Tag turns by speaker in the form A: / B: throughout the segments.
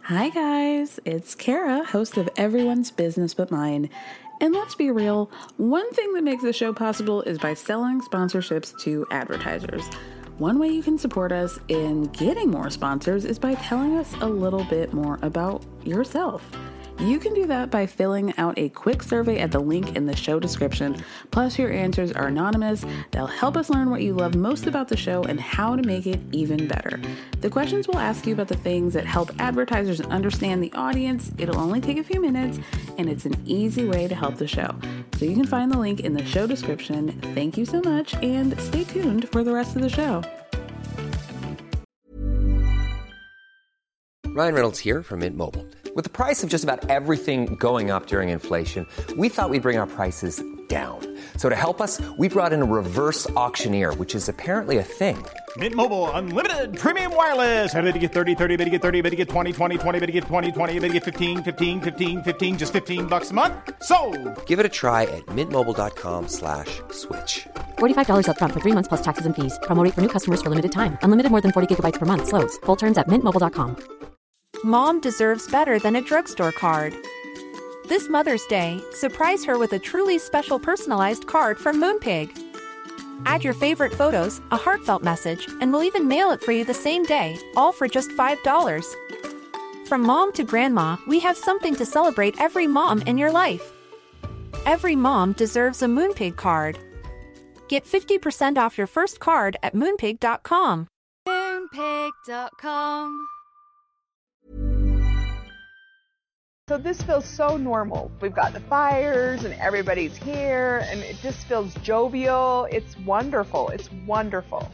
A: Hi guys, it's Kara, host of Everyone's Business But Mine. And let's be real, one thing that makes the show possible is by selling sponsorships to advertisers. One way you can support us in getting more sponsors is by telling us a little bit more about yourself. You can do that by filling out a quick survey at the link in the show description. Plus, your answers are anonymous. They'll help us learn what you love most about the show and how to make it even better. The questions will ask you about the things that help advertisers understand the audience. It'll only take a few minutes, and it's an easy way to help the show. So you can find the link in the show description. Thank you so much, and stay tuned for the rest of the show.
B: Ryan Reynolds here from Mint Mobile. With the price of just about everything going up during inflation, we thought we'd bring our prices down. So to help us, we brought in a reverse auctioneer, which is apparently a thing.
C: Mint Mobile Unlimited Premium Wireless. How to get 30, 30, bit to get 30, bit to get 20, 20, 20, bit to get 20, 20, bit to get 15, 15, 15, 15, just $15 a month? Sold!
B: Give it a try at mintmobile.com/switch.
D: $45 up front for 3 months plus taxes and fees. Promo rate for new customers for limited time. Unlimited more than 40 gigabytes per month. Slows full terms at mintmobile.com.
E: Mom deserves better than a drugstore card. This Mother's Day, surprise her with a truly special personalized card from Moonpig. Add your favorite photos, a heartfelt message, and we'll even mail it for you the same day, all for just $5. From mom to grandma, we have something to celebrate every mom in your life. Every mom deserves a Moonpig card. Get 50% off your first card at moonpig.com.
F: Moonpig.com.
G: So this feels so normal. We've got the fires and everybody's here and it just feels jovial. It's wonderful. It's wonderful.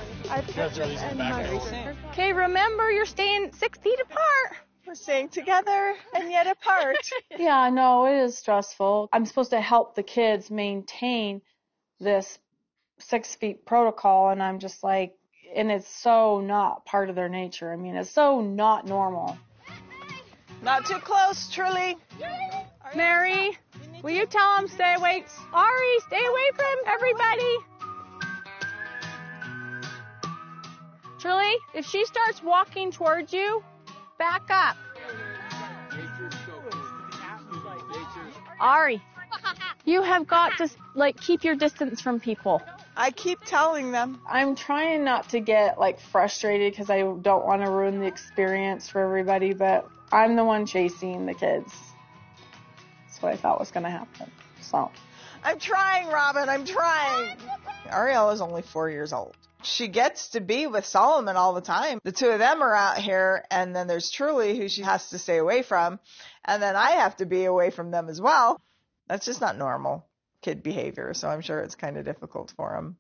H: Okay, remember you're staying 6 feet apart.
G: We're staying together and yet apart.
I: Yeah, no, it is stressful. I'm supposed to help the kids maintain this 6 feet protocol and I'm just like, and it's so not part of their nature. I mean, it's so not normal.
G: Not too close, Truly.
H: Mary, will you tell him stay away? Ari, stay away from everybody. Truly, if she starts walking towards you, back up. Ari, you have got to keep your distance from people.
G: I keep telling them.
I: I'm trying not to get frustrated because I don't want to ruin the experience for everybody, but I'm the one chasing the kids. That's what I thought was going to happen. So
G: I'm trying, Robin. I'm trying. Ariel is only 4 years old. She gets to be with Solomon all the time. The two of them are out here, and then there's Truly, who she has to stay away from, and then I have to be away from them as well. That's just not normal kid behavior, so I'm sure it's kind of difficult for them.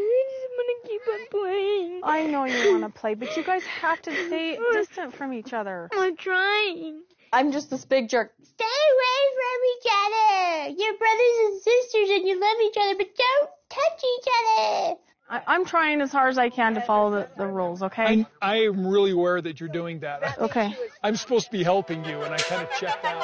H: Playing.
I: I know you want to play, but you guys have to stay distant from each other.
H: I'm trying.
I: I'm just this big jerk.
H: Stay away from each other. You're brothers and sisters and you love each other, but don't touch each other.
I: I'm trying as hard as I can to follow the rules, okay?
J: I am really aware that you're doing that.
I: Okay.
J: I'm supposed to be helping you, and I kind of checked out.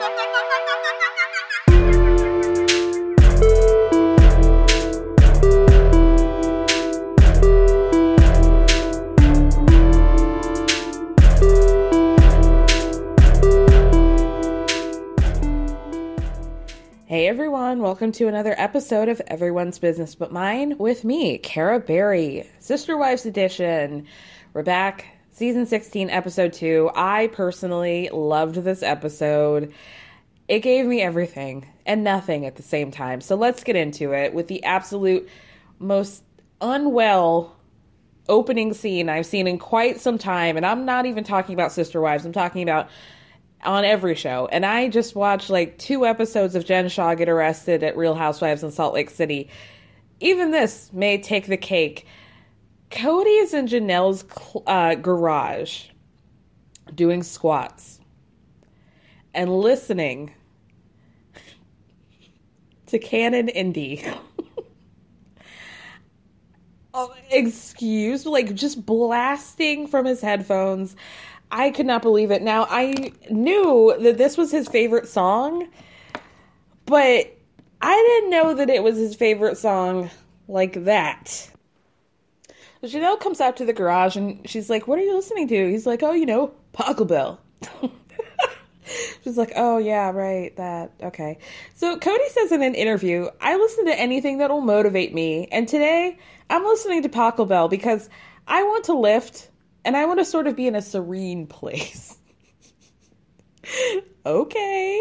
A: Hey everyone, welcome to another episode of Everyone's Business But Mine with me, Kara Berry, Sister Wives Edition. We're back, Season 16, Episode 2. I personally loved this episode. It gave me everything and nothing at the same time. So let's get into it with the absolute most unwell opening scene I've seen in quite some time. And I'm not even talking about Sister Wives, I'm talking about on every show. And I just watched 2 episodes of Jen Shah get arrested at Real Housewives in Salt Lake City. Even this may take the cake. Cody is in Janelle's garage doing squats and listening to Canon Indie. Oh, excuse, just blasting from his headphones. I could not believe it. Now, I knew that this was his favorite song, but I didn't know that it was his favorite song like that. Janelle comes out to the garage and she's like, "What are you listening to?" He's like, "Oh, Pachelbel." She's like, oh, yeah, right, that, okay. So Cody says in an interview, I listen to anything that will motivate me, and today I'm listening to Pachelbel because I want to lift, and I want to sort of be in a serene place. Okay.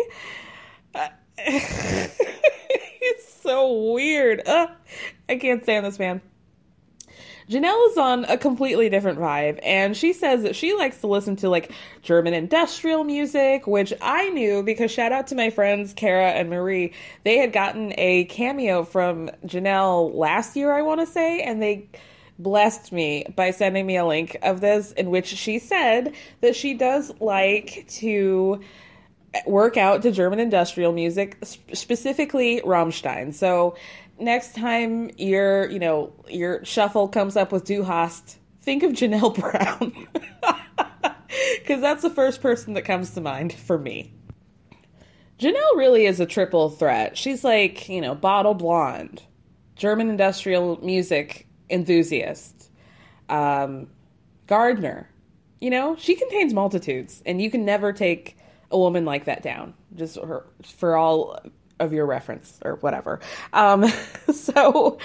A: It's so weird. I can't stand this man. Janelle is on a completely different vibe, and she says that she likes to listen to, like, German industrial music, which I knew because shout out to my friends Kara and Marie. They had gotten a cameo from Janelle last year, I want to say, and they blessed me by sending me a link of this in which she said that she does like to work out to German industrial music, specifically Rammstein. So next time your shuffle comes up with Du Hast, think of Janelle Brown. Because that's the first person that comes to mind for me. Janelle really is a triple threat. She's like, bottle blonde, German industrial music enthusiast, gardener. She contains multitudes, and you can never take a woman like that down. Just for all of your reference or whatever. Then she also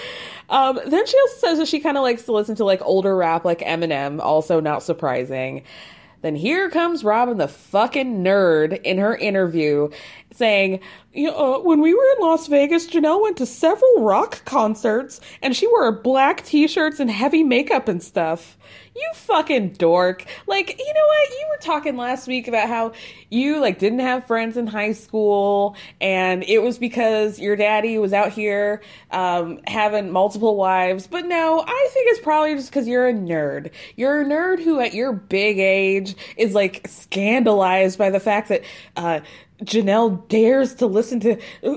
A: says that she kind of likes to listen to like older rap like Eminem, also not surprising. Then here comes Robin the fucking nerd in her interview saying, when we were in Las Vegas, Janelle went to several rock concerts and she wore black t-shirts and heavy makeup and stuff. You fucking dork. Like, you know what? You were talking last week about how you didn't have friends in high school and it was because your daddy was out here having multiple wives. But no, I think it's probably just because you're a nerd. You're a nerd who at your big age is scandalized by the fact that Janelle dares to listen to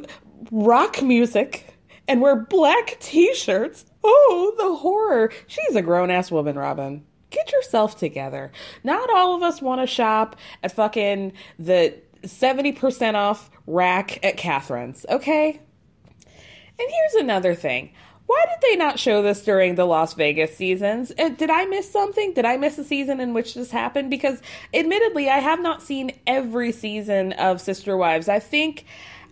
A: rock music and wear black t-shirts. Oh, the horror. She's a grown-ass woman, Robin. Get yourself together. Not all of us want to shop at fucking the 70% off rack at Catherine's, okay? And here's another thing. Why did they not show this during the Las Vegas seasons? Did I miss something? Did I miss a season in which this happened? Because admittedly, I have not seen every season of Sister Wives. I think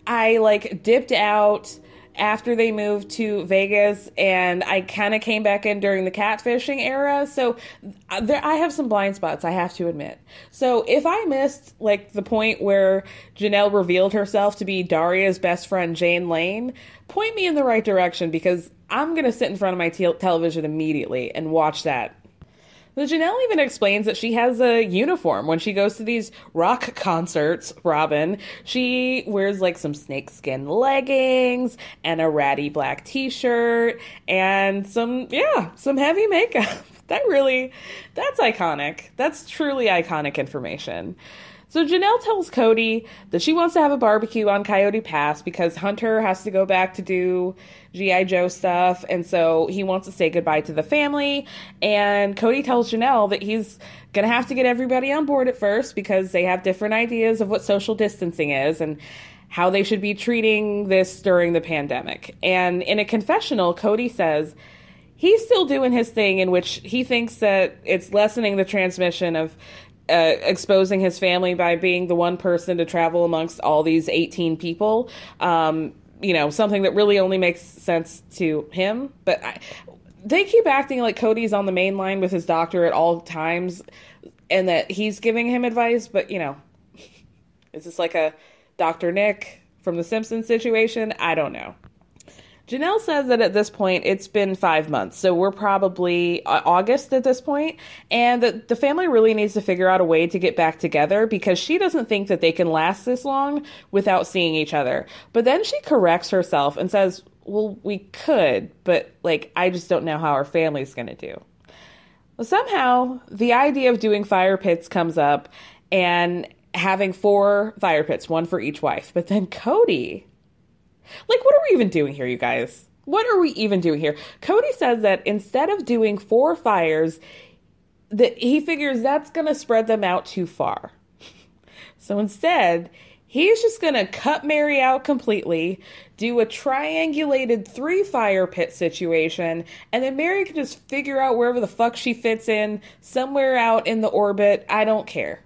A: I dipped out after they moved to Vegas, and I kind of came back in during the catfishing era. So I have some blind spots, I have to admit. So if I missed the point where Janelle revealed herself to be Daria's best friend, Jane Lane, point me in the right direction because I'm going to sit in front of my television immediately and watch that. The Janelle even explains that she has a uniform when she goes to these rock concerts, Robin. She wears some snakeskin leggings and a ratty black t-shirt and some heavy makeup. That's iconic. That's truly iconic information. So Janelle tells Cody that she wants to have a barbecue on Coyote Pass because Hunter has to go back to do G.I. Joe stuff, and so he wants to say goodbye to the family. And Cody tells Janelle that he's going to have to get everybody on board at first because they have different ideas of what social distancing is and how they should be treating this during the pandemic. And in a confessional, Cody says he's still doing his thing in which he thinks that it's lessening the transmission of exposing his family by being the one person to travel amongst all these 18 people. Something that really only makes sense to him. But they keep acting like Cody's on the main line with his doctor at all times and that he's giving him advice. But, is this like a Dr. Nick from The Simpsons situation? I don't know. Janelle says that at this point, it's been 5 months, so we're probably August at this point, and that the family really needs to figure out a way to get back together because she doesn't think that they can last this long without seeing each other. But then she corrects herself and says, well, we could, but, I just don't know how our family's going to do. Well, somehow, the idea of doing fire pits comes up and having 4 fire pits, 1 for each wife. But then Cody... what are we even doing here, you guys? What are we even doing here? Cody says that instead of doing 4 fires, that he figures that's going to spread them out too far. So instead, he's just going to cut Mary out completely, do a triangulated 3 fire pit situation, and then Mary can just figure out wherever the fuck she fits in, somewhere out in the orbit. I don't care.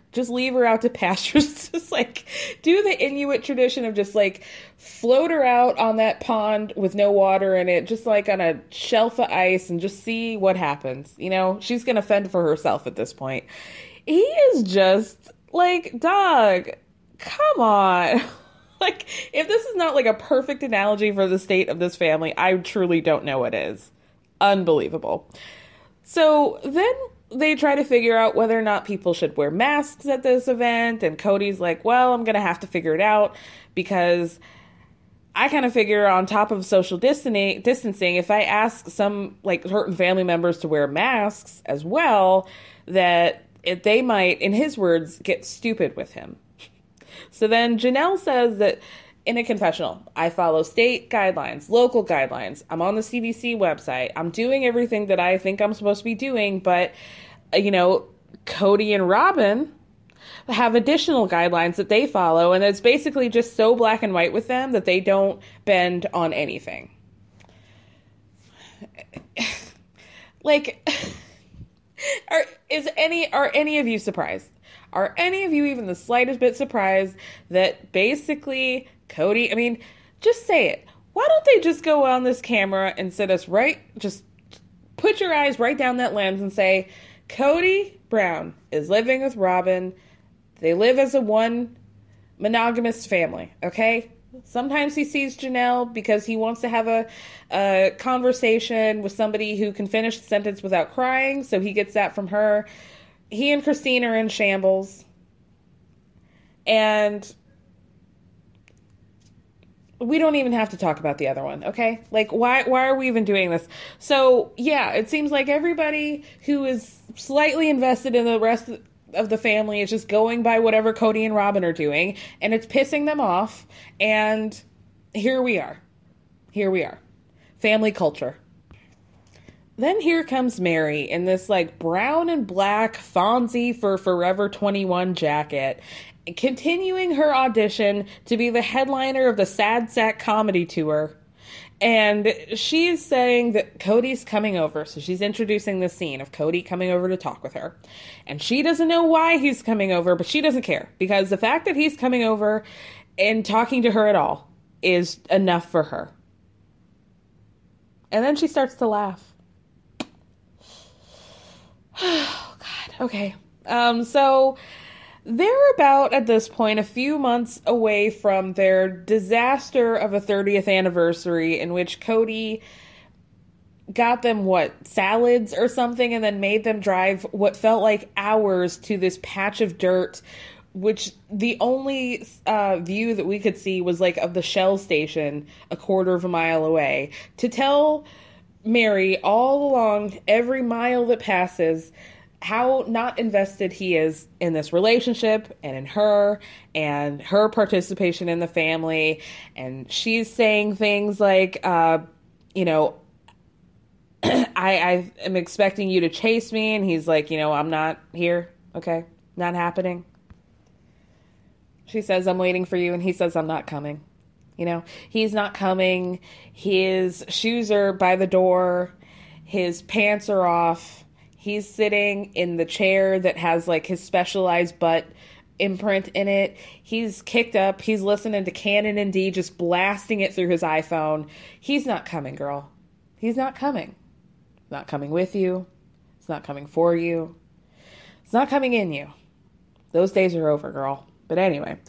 A: Just leave her out to pasture. Just like do the Inuit tradition of just like float her out on that pond with no water in it, just like on a shelf of ice, and just see what happens. You know, she's going to fend for herself at this point. He is just like, dog, come on. Like, if this is not like a perfect analogy for the state of this family, I truly don't know what is. Unbelievable. So then they try to figure out whether or not people should wear masks at this event. And Cody's like, well, I'm going to have to figure it out because I kind of figure on top of social distancing, if I ask some like certain family members to wear masks as well, that they might, in his words, get stupid with him. So then Janelle says that in a confessional, I follow state guidelines, local guidelines. I'm on the CDC website. I'm doing everything that I think I'm supposed to be doing. But, you know, Cody and Robin have additional guidelines that they follow. And it's basically just so black and white with them that they don't bend on anything. Like, are any of you surprised? Are any of you even the slightest bit surprised that basically Cody, I mean, just say it. Why don't they just go on this camera and sit us right, just put your eyes right down that lens and say, Cody Brown is living with Robin. They live as a one monogamous family, okay? Sometimes he sees Janelle because he wants to have a conversation with somebody who can finish the sentence without crying, so he gets that from her. He and Christine are in shambles. And we don't even have to talk about the other one, okay? Like, why are we even doing this? So, yeah, it seems like everybody who is slightly invested in the rest of the family is just going by whatever Cody and Robin are doing, and it's pissing them off, and here we are. Here we are. Family culture. Then here comes Mary in this like brown and black Fonzie for Forever 21 jacket, continuing her audition to be the headliner of the Sad Sack comedy tour. And she's saying that Cody's coming over. So she's introducing the scene of Cody coming over to talk with her. And she doesn't know why he's coming over, but she doesn't care. Because the fact that he's coming over and talking to her at all is enough for her. And then she starts to laugh. Oh, God. Okay. So they're about, at this point, a few months away from their disaster of a 30th anniversary in which Cody got them, salads or something, and then made them drive what felt like hours to this patch of dirt, which the only view that we could see was like of the Shell station a quarter of a mile away, to tell Mary all along every mile that passes how not invested he is in this relationship and in her and her participation in the family. And she's saying things like, you know, I am expecting you to chase me. And he's like, you know, I'm not here. Okay. Not happening. She says, I'm waiting for you. And he says, I'm not coming. You know, he's not coming. His shoes are by the door. His pants are off. He's sitting in the chair that has like his specialized butt imprint in it. He's kicked up. He's listening to Canon and D, just blasting it through his iPhone. He's not coming, girl. He's not coming. He's not coming with you. It's not coming for you. It's not coming in you. Those days are over, girl. But anyway,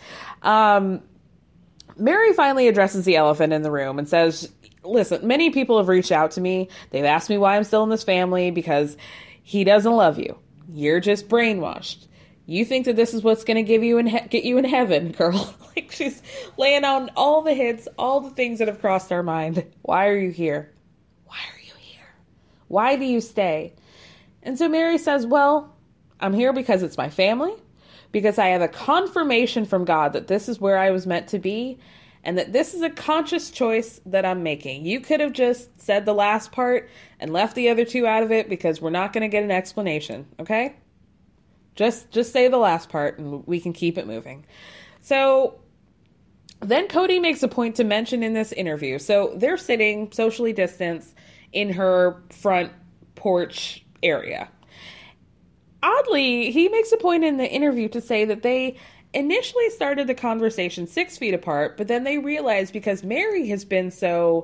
A: Mary finally addresses the elephant in the room and says, listen, many people have reached out to me. They've asked me why I'm still in this family because he doesn't love you. You're just brainwashed. You think that this is what's going to give you get you in heaven, girl. Like, she's laying on all the hits, all the things that have crossed our mind. Why are you here? Why are you here? Why do you stay? And so Mary says, well, I'm here because it's my family, because I have a confirmation from God that this is where I was meant to be, and that this is a conscious choice that I'm making. You could have just said the last part and left the other two out of it because we're not going to get an explanation, okay? Just say the last part and we can keep it moving. So then Cody makes a point to mention in this interview. So they're sitting socially distanced in her front porch area. oddly, he makes a point in the interview to say that they initially started the conversation 6 feet apart, but then they realized because Mary has been so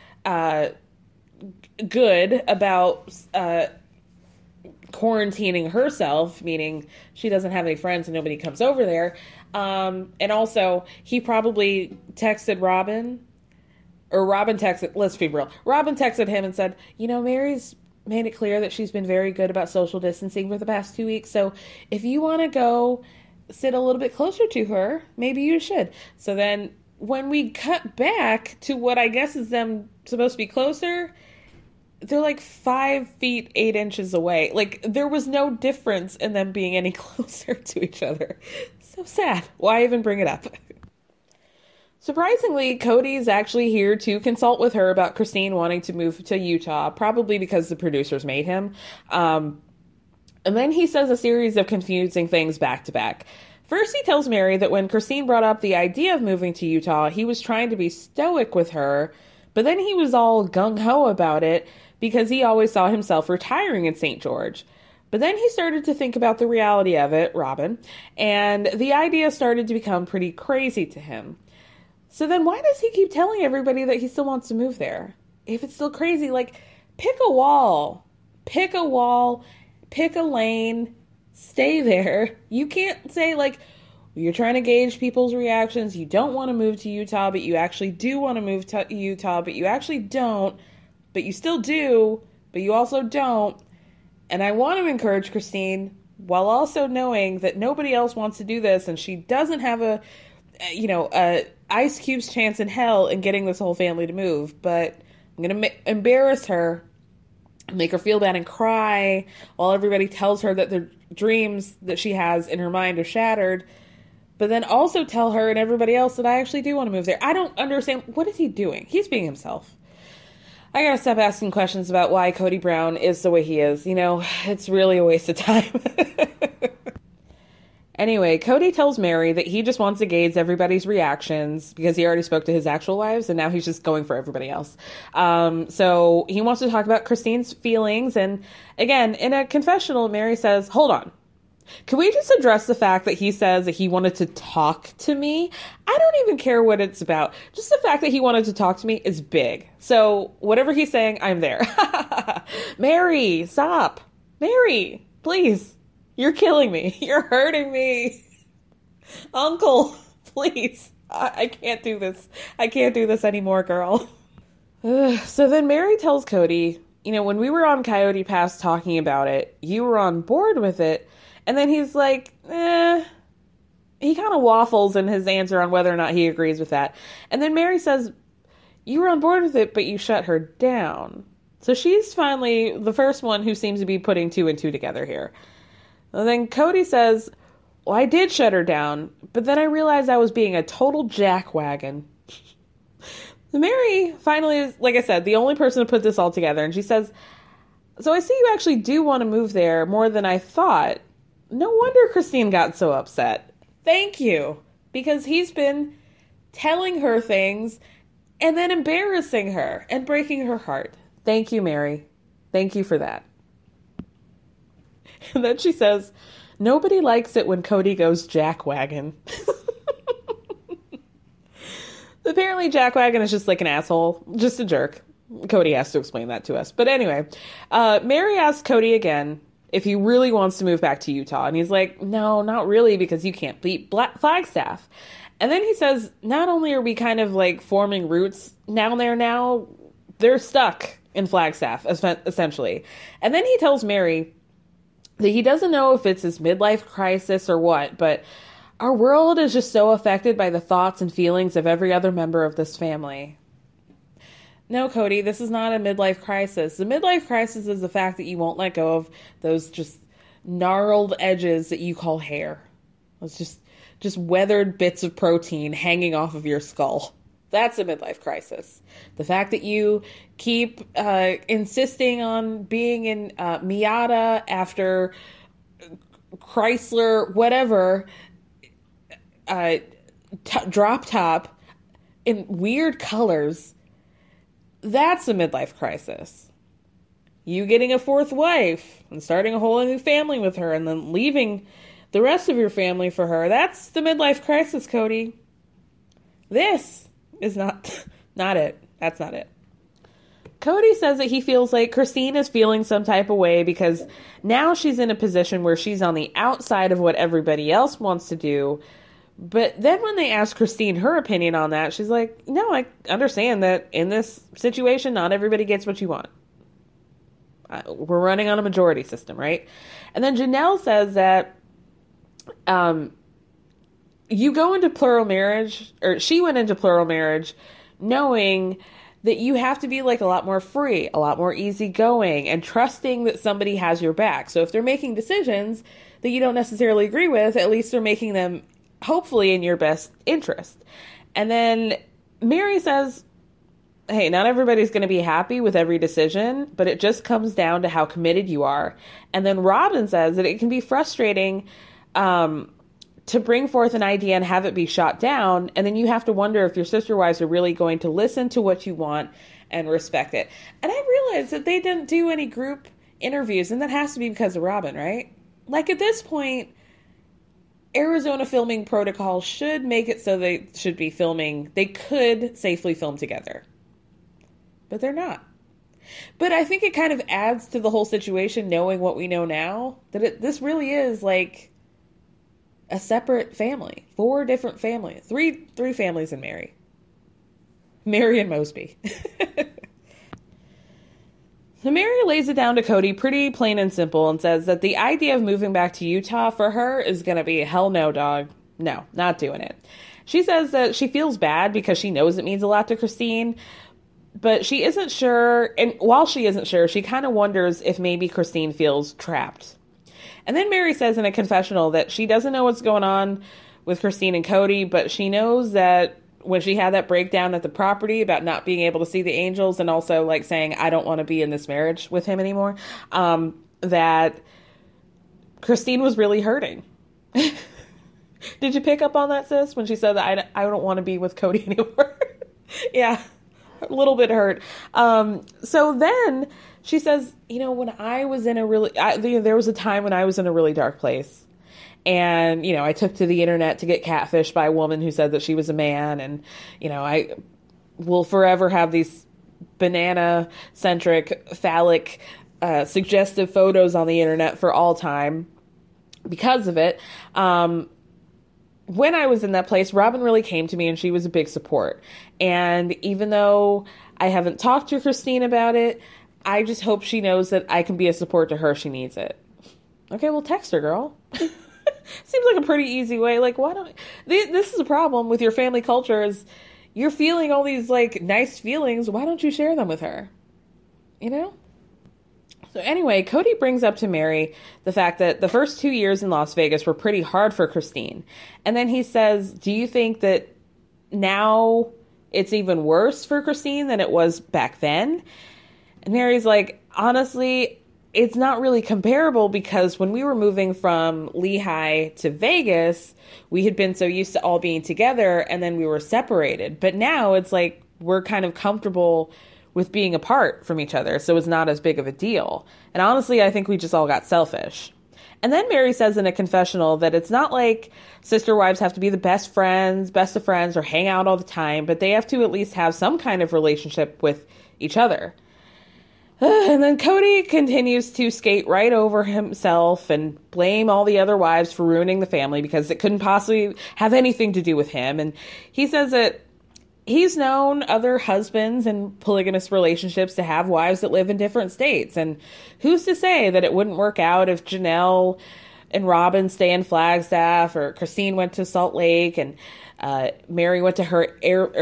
A: good about quarantining herself, meaning she doesn't have any friends and nobody comes over there. And also, he probably texted Robin, or Robin texted, let's be real, Robin texted him and said, you know, Mary's made it clear that she's been very good about social distancing for the past 2 weeks, so if you want to go sit a little bit closer to her, maybe you should. So then when we cut back to what I guess is them supposed to be closer, they're like 5 feet 8 inches away. Like, there was no difference in them being any closer to each other. So sad. Why even bring it up? Surprisingly, Cody's actually here to consult with her about Christine wanting to move to Utah, probably because the producers made him. And then he says a series of confusing things back to back. First, he tells Mary that when Christine brought up the idea of moving to Utah, he was trying to be stoic with her, but then he was all gung-ho about it because he always saw himself retiring in St. George. But then he started to think about the reality of it, Robin, and the idea started to become pretty crazy to him. So then why does he keep telling everybody that he still wants to move there? If it's still crazy, like, pick a wall. Pick a wall. Pick a lane. Stay there. You can't say, like, you're trying to gauge people's reactions. You don't want to move to Utah, but you actually do want to move to Utah, but you actually don't. But you still do, but you also don't. And I want to encourage Christine, while also knowing that nobody else wants to do this, and she doesn't have a Ice Cube's chance in hell in getting this whole family to move. But I'm going to embarrass her, make her feel bad and cry, while everybody tells her that the dreams that she has in her mind are shattered. But then also tell her and everybody else that I actually do want to move there. I don't understand. What is he doing? He's being himself. I gotta stop asking questions about why Cody Brown is the way he is. You know, it's really a waste of time. Anyway, Cody tells Mary that he just wants to gauge everybody's reactions because he already spoke to his actual wives and now he's just going for everybody else. So he wants to talk about Christine's feelings. And again, in a confessional, Mary says, hold on. Can we just address the fact that he says that he wanted to talk to me? I don't even care what it's about. Just the fact that he wanted to talk to me is big. So whatever he's saying, I'm there. Mary, stop. Mary, please. You're killing me. You're hurting me. Uncle, please. I can't do this. I can't do this anymore, girl. So then Mary tells Cody, you know, when we were on Coyote Pass talking about it, you were on board with it. And then he's like, he kind of waffles in his answer on whether or not he agrees with that. And then Mary says, you were on board with it, but you shut her down. So she's finally the first one who seems to be putting 2 and 2 together here. And then Cody says, well, I did shut her down, but then I realized I was being a total jackwagon. Mary finally is, like I said, the only person to put this all together. And she says, so I see you actually do want to move there more than I thought. No wonder Christine got so upset. Thank you. Because he's been telling her things and then embarrassing her and breaking her heart. Thank you, Mary. Thank you for that. And then she says, nobody likes it when Cody goes jackwagon. Apparently jackwagon is just like an asshole, just a jerk. Cody has to explain that to us. But anyway, Mary asks Cody again if he really wants to move back to Utah. And he's like, no, not really, because you can't beat Flagstaff. And then he says, not only are we kind of like forming roots down there now, they're stuck in Flagstaff, essentially. And then he tells Mary that he doesn't know if it's his midlife crisis or what, but our world is just so affected by the thoughts and feelings of every other member of this family. No, Cody, this is not a midlife crisis. The midlife crisis is the fact that you won't let go of those just gnarled edges that you call hair. It's just weathered bits of protein hanging off of your skull. That's a midlife crisis. The fact that you keep insisting on being in Miata after Chrysler, whatever, drop top in weird colors, that's a midlife crisis. you getting a fourth wife and starting a whole new family with her and then leaving the rest of your family for her. That's the midlife crisis, Cody. This is not it. That's not it. Cody says that he feels like Christine is feeling some type of way because now she's in a position where she's on the outside of what everybody else wants to do. But then when they ask Christine her opinion on that, she's like, no, I understand that in this situation, not everybody gets what you want. We're running on a majority system, right? And then Janelle says that you go into plural marriage, or she went into plural marriage knowing that you have to be like a lot more free, a lot more easygoing, and trusting that somebody has your back. So if they're making decisions that you don't necessarily agree with, at least they're making them hopefully in your best interest. And then Mary says, hey, not everybody's going to be happy with every decision, but it just comes down to how committed you are. And then Robin says that it can be frustrating to bring forth an idea and have it be shot down. And then you have to wonder if your sister wives are really going to listen to what you want and respect it. And I realized that they didn't do any group interviews, and that has to be because of Robin, right? Like at this point, Arizona filming protocol should make it so they could safely film together. But they're not. But I think it kind of adds to the whole situation, knowing what we know now, that this really is like a separate family. 4 different families. Three families in Mary. Mary and Mosby. So Mary lays it down to Cody pretty plain and simple and says that the idea of moving back to Utah for her is going to be hell no, dog. No, not doing it. She says that she feels bad because she knows it means a lot to Christine, but she isn't sure. And while she isn't sure, she kind of wonders if maybe Christine feels trapped. And then Mary says in a confessional that she doesn't know what's going on with Christine and Cody, but she knows that when she had that breakdown at the property about not being able to see the angels and also like saying, I don't want to be in this marriage with him anymore, that Christine was really hurting. Did you pick up on that, sis? When she said that I don't want to be with Cody anymore. Yeah, a little bit hurt. So then she says, when I was in there was a time when I was in a really dark place. And, I took to the internet to get catfished by a woman who said that she was a man. And, I will forever have these banana-centric, phallic, suggestive photos on the internet for all time because of it. When I was in that place, Robin really came to me and she was a big support. And even though I haven't talked to Christine about it, I just hope she knows that I can be a support to her if she needs it. Okay, well, text her, girl. Seems like a pretty easy way. Like, why don't... This is a problem with your family culture is you're feeling all these, like, nice feelings. Why don't you share them with her? So anyway, Cody brings up to Mary the fact that the first 2 years in Las Vegas were pretty hard for Christine. And then he says, do you think that now it's even worse for Christine than it was back then? And Mary's like, honestly, it's not really comparable because when we were moving from Lehigh to Vegas, we had been so used to all being together and then we were separated. But now it's like we're kind of comfortable with being apart from each other, so it's not as big of a deal. And honestly, I think we just all got selfish. And then Mary says in a confessional that it's not like sister wives have to be the best of friends, or hang out all the time, but they have to at least have some kind of relationship with each other. And then Cody continues to skate right over himself and blame all the other wives for ruining the family because it couldn't possibly have anything to do with him. And he says that he's known other husbands in polygamous relationships to have wives that live in different states. And who's to say that it wouldn't work out if Janelle and Robin stay in Flagstaff, or Christine went to Salt Lake, and Mary went to her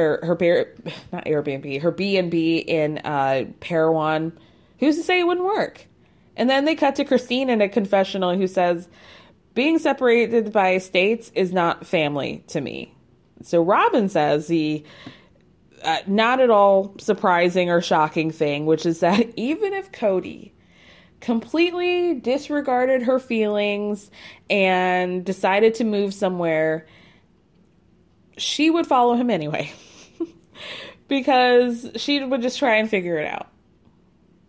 A: B&B in Parowan. Who's to say it wouldn't work? And then they cut to Christine in a confessional who says, being separated by states is not family to me. So Robin says the not at all surprising or shocking thing, which is that even if Cody completely disregarded her feelings and decided to move somewhere, she would follow him anyway because she would just try and figure it out.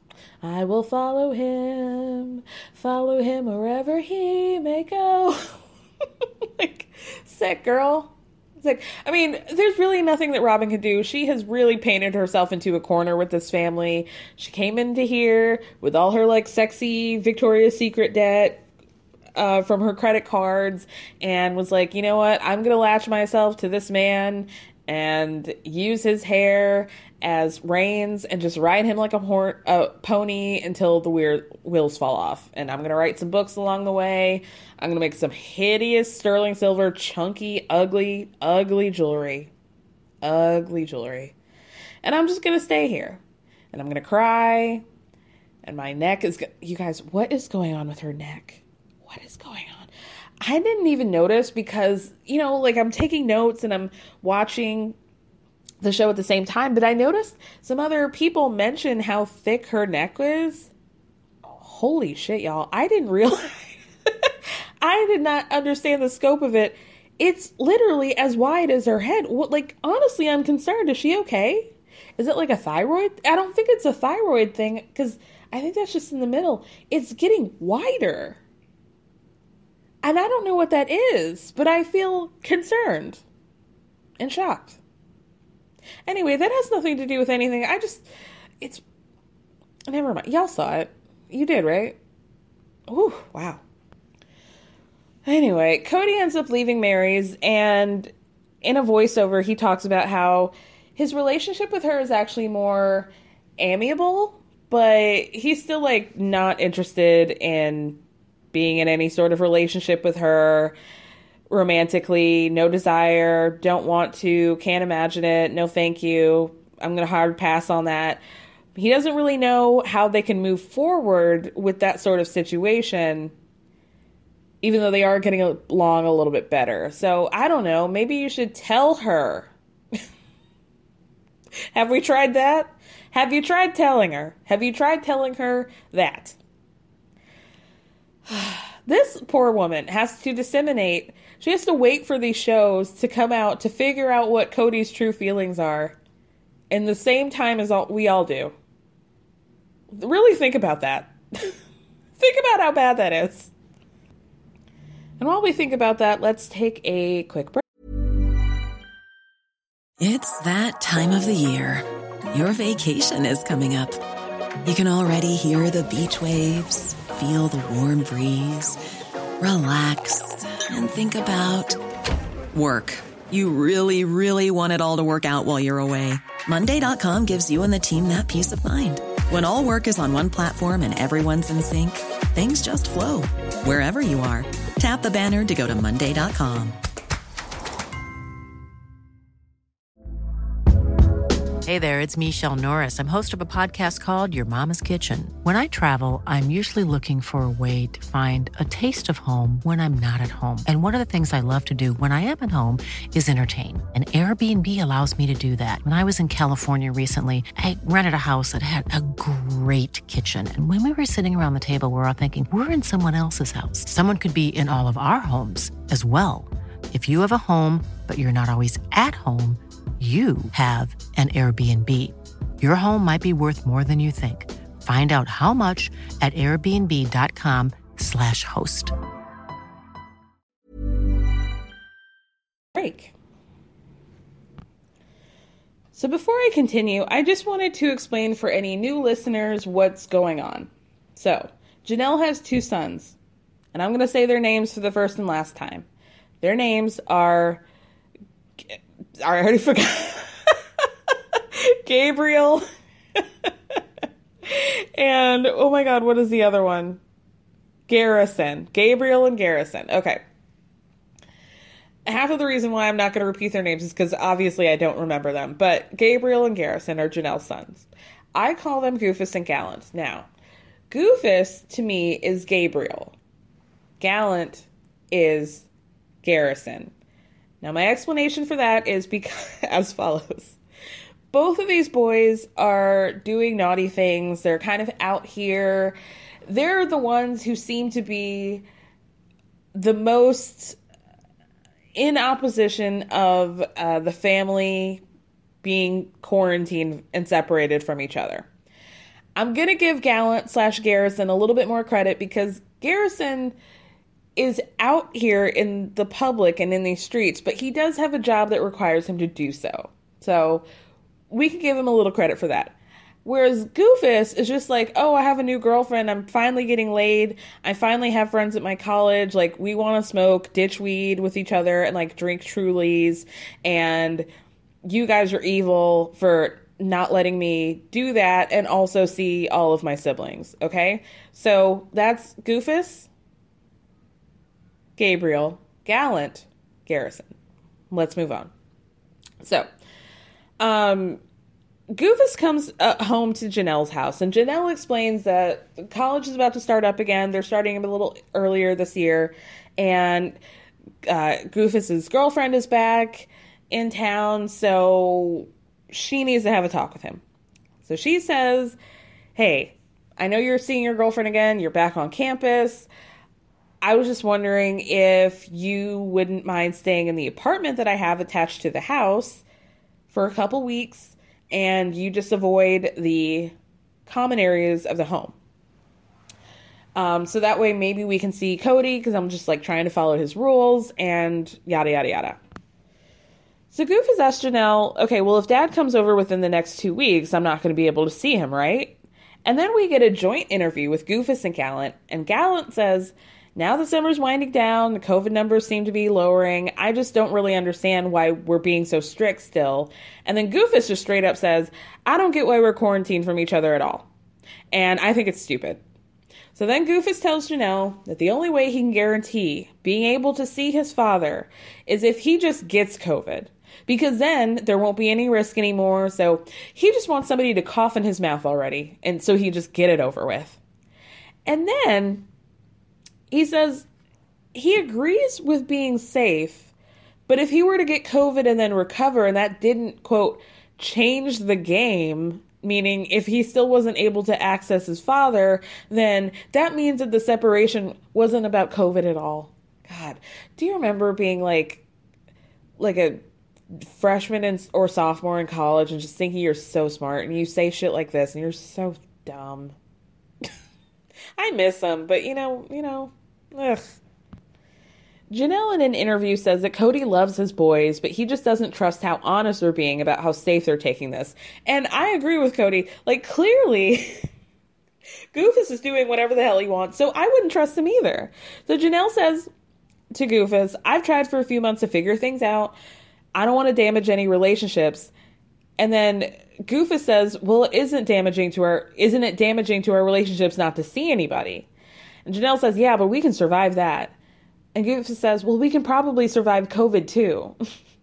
A: I will follow him wherever he may go. Like, sick, girl. It's like, I mean, there's really nothing that Robin can do. She has really painted herself into a corner with this family. She came into here with all her, like, sexy Victoria's Secret debt from her credit cards and was like, you know what? I'm going to latch myself to this man and use his hair as reins and just ride him like a pony until the wheels fall off. And I'm going to write some books along the way. I'm going to make some hideous sterling silver, chunky, ugly jewelry. Ugly jewelry. And I'm just going to stay here. And I'm going to cry. And my neck is... You guys, what is going on with her neck? What is going on? I didn't even notice because, you know, like I'm taking notes and I'm watching the show at the same time, but I noticed some other people mention how thick her neck was. Holy shit, y'all. I didn't realize. I did not understand the scope of it. It's literally as wide as her head. Like, honestly, I'm concerned. Is she okay? Is it like a thyroid? I don't think it's a thyroid thing because I think that's just in the middle. It's getting wider. And I don't know what that is, but I feel concerned and shocked. Anyway, that has nothing to do with anything. Never mind. Y'all saw it. You did, right? Ooh, wow. Anyway, Cody ends up leaving Mary's, and in a voiceover, he talks about how his relationship with her is actually more amiable, but he's still, like, not interested in being in any sort of relationship with her romantically. No desire, don't want to, can't imagine it, no thank you, I'm going to hard pass on that. He doesn't really know how they can move forward with that sort of situation, even though they are getting along a little bit better. So, I don't know, maybe you should tell her. Have we tried that? Have you tried telling her? Have you tried telling her that? This poor woman has to disseminate. She has to wait for these shows to come out to figure out what Cody's true feelings are in the same time as we all do. Really think about that. Think about how bad that is. And while we think about that, let's take a quick break.
F: It's that time of the year. Your vacation is coming up. You can already hear the beach waves, feel the warm breeze, relax, and think about work. You really, really want it all to work out while you're away. Monday.com gives you and the team that peace of mind. When all work is on one platform and everyone's in sync, things just flow. Wherever you are, tap the banner to go to Monday.com.
K: Hey there, it's Michelle Norris. I'm host of a podcast called Your Mama's Kitchen. When I travel, I'm usually looking for a way to find a taste of home when I'm not at home. And one of the things I love to do when I am at home is entertain. And Airbnb allows me to do that. When I was in California recently, I rented a house that had a great kitchen. And when we were sitting around the table, we were all thinking, we're in someone else's house. Someone could be in all of our homes as well. If you have a home, but you're not always at home, you have an Airbnb. Your home might be worth more than you think. Find out how much at airbnb.com/host.
A: Break. So before I continue, I just wanted to explain for any new listeners what's going on. So, Janelle has 2 sons, and I'm going to say their names for the first and last time. Their names are... I already forgot. Gabriel. And, oh my God, what is the other one? Garrison. Gabriel and Garrison. Okay. Half of the reason why I'm not going to repeat their names is because obviously I don't remember them. But Gabriel and Garrison are Janelle's sons. I call them Goofus and Gallant. Now, Goofus to me is Gabriel. Gallant is Garrison. Now, my explanation for that is as follows. Both of these boys are doing naughty things. They're kind of out here. They're the ones who seem to be the most in opposition of the family being quarantined and separated from each other. I'm going to give Gallant/Garrison a little bit more credit because Garrison is out here in the public and in these streets, but he does have a job that requires him to do so. So we can give him a little credit for that. Whereas Goofus is just like, oh, I have a new girlfriend. I'm finally getting laid. I finally have friends at my college. Like, we want to smoke, ditch weed with each other and like drink Trulies. And you guys are evil for not letting me do that and also see all of my siblings. Okay. So that's Goofus, Gabriel, Gallant, Garrison. Let's move on. So, Goofus comes home to Janelle's house, and Janelle explains that college is about to start up again. They're starting a little earlier this year, and Goofus's girlfriend is back in town, so she needs to have a talk with him. So she says, hey, I know you're seeing your girlfriend again. You're back on campus. I was just wondering if you wouldn't mind staying in the apartment that I have attached to the house for a couple weeks, and you just avoid the common areas of the home. So that way maybe we can see Cody, because I'm just like trying to follow his rules, and yada, yada, yada. So Goofus asked Janelle, okay, well, if Dad comes over within the next 2 weeks, I'm not going to be able to see him, right? And then we get a joint interview with Goofus and Gallant says, now the summer's winding down, the COVID numbers seem to be lowering. I just don't really understand why we're being so strict still. And then Goofus just straight up says, I don't get why we're quarantined from each other at all. And I think it's stupid. So then Goofus tells Janelle that the only way he can guarantee being able to see his father is if he just gets COVID. Because then there won't be any risk anymore. So he just wants somebody to cough in his mouth already. And so he just get it over with. And then he says he agrees with being safe, but if he were to get COVID and then recover and that didn't, quote, change the game, meaning if he still wasn't able to access his father, then that means that the separation wasn't about COVID at all. God, do you remember being like a freshman or sophomore in college and just thinking you're so smart and you say shit like this and you're so dumb? I miss them, but you know, ugh. Janelle in an interview says that Cody loves his boys, but he just doesn't trust how honest they're being about how safe they're taking this. And I agree with Cody. Like, clearly, Goofus is doing whatever the hell he wants, so I wouldn't trust him either. So Janelle says to Goofus, I've tried for a few months to figure things out. I don't want to damage any relationships. And then Goofus says, well, isn't it damaging to our relationships not to see anybody? And Janelle says, yeah, but we can survive that. And Goofus says, well, we can probably survive COVID too.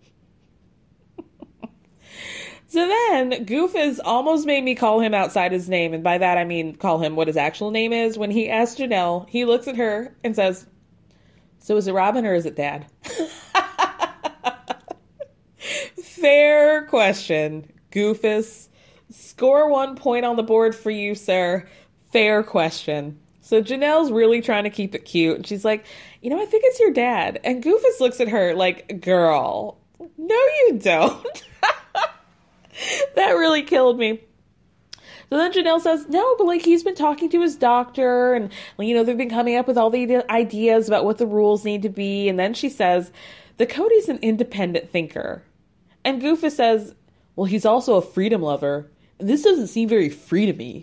A: So then Goofus almost made me call him outside his name. And by that, I mean, call him what his actual name is. When he asked Janelle, he looks at her and says, so is it Robin or is it Dad? Fair question, Goofus. Score 1 point on the board for you, sir. Fair question. So Janelle's really trying to keep it cute. And she's like, I think it's your dad. And Goofus looks at her like, girl, no, you don't. That really killed me. So then Janelle says, no, but like he's been talking to his doctor and, they've been coming up with all the ideas about what the rules need to be. And then she says, the Cody's an independent thinker. And Goofus says, well, he's also a freedom lover. And this doesn't seem very free to me.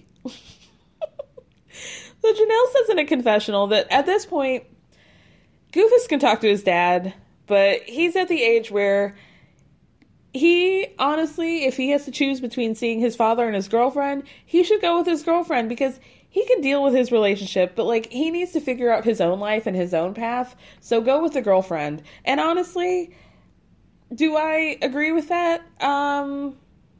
A: So Janelle says in a confessional that at this point, Goofus can talk to his dad, but he's at the age where he, honestly, if he has to choose between seeing his father and his girlfriend, he should go with his girlfriend because he can deal with his relationship, but like he needs to figure out his own life and his own path. So go with the girlfriend. And honestly, do I agree with that? I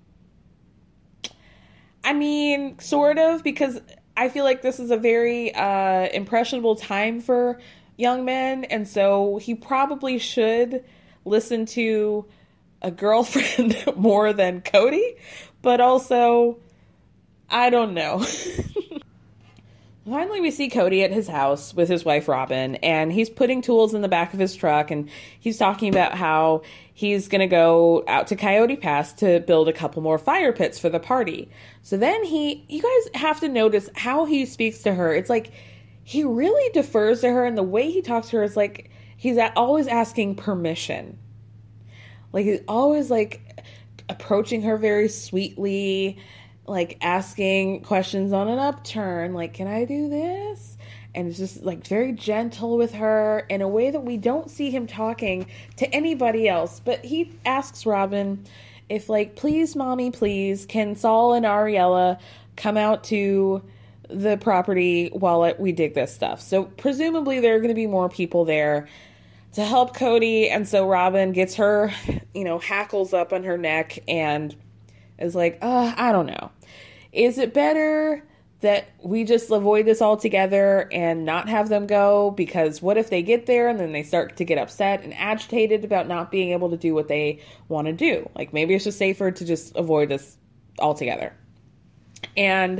A: mean, sort of, because I feel like this is a very impressionable time for young men, and so he probably should listen to a girlfriend more than Cody, but also, I don't know. Finally, we see Cody at his house with his wife, Robin, and he's putting tools in the back of his truck, and he's talking about how he's going to go out to Coyote Pass to build a couple more fire pits for the party. So then you guys have to notice how he speaks to her. It's like he really defers to her, and the way he talks to her is like he's always asking permission. Like he's always like approaching her very sweetly, like asking questions on an upturn, like, can I do this? And it's just like very gentle with her in a way that we don't see him talking to anybody else. But he asks Robin if, like, please, mommy, please, can Saul and Ariella come out to the property while we dig this stuff? So presumably there are going to be more people there to help Cody. And so Robin gets her, hackles up on her neck and is like, I don't know. Is it better that we just avoid this altogether and not have them go? Because what if they get there and then they start to get upset and agitated about not being able to do what they want to do? Like, maybe it's just safer to just avoid this altogether. And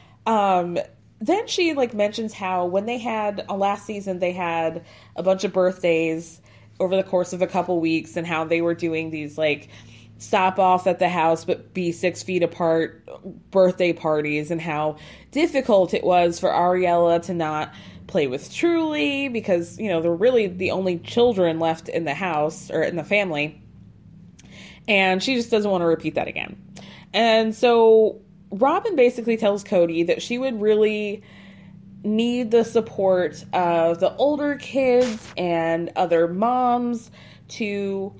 A: then she, like, mentions how when they had, last season, they had a bunch of birthdays over the course of a couple weeks, and how they were doing these, like, stop off at the house but be 6 feet apart birthday parties, and how difficult it was for Ariella to not play with Truly because, they're really the only children left in the house or in the family. And she just doesn't want to repeat that again. And so Robin basically tells Cody that she would really need the support of the older kids and other moms to